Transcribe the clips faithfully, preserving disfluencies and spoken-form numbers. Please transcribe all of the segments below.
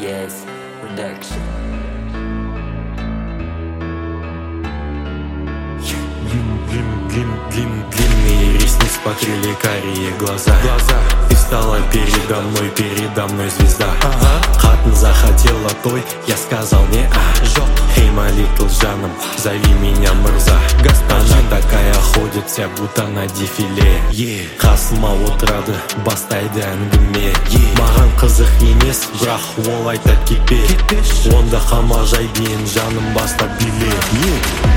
Yes Production. Длинные ресницы покрыли карие глаза. глаза Ты встала передо мной, передо мной звезда. ага. Хатын захотела той, я сказал не а. Жоқ. Эй, молитл жаным, зови меня мырза. Она такая ходит вся будто на дефиле. yeah. Қасыма отырады, бастайды әңгіме. yeah. Маған қызық емес, бірақ ол айтады кетпе. Онда қамажай дейін жаным бастап биле. yeah.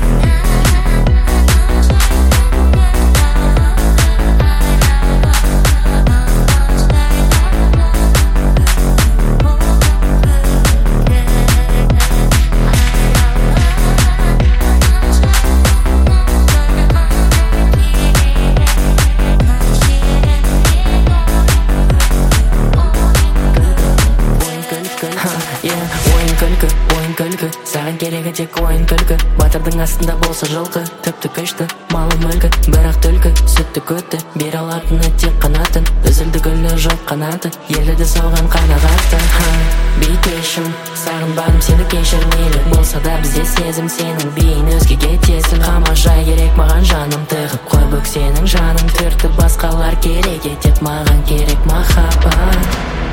Ойын күлкі, ойын күлкі, саған керегі тек ойын күлкі. Батырдың астында болса жылқы, тіпті күшті, малы мүлкі. Бірақ түлкі, сүтті көтті, бере алатыны тек қанатын. Үзілді гүлі жоқ қанаты, елді соған қанағатты. Бейтешім, сағынбадым сені кешірмейлі. Болса да бізде сезім сенің, бейін өзгеге тесіл. Қамажай керек маған жаным тығып, қой бөк сенің жаның түртті. Басқалар керек етеп, маған керек махаббат.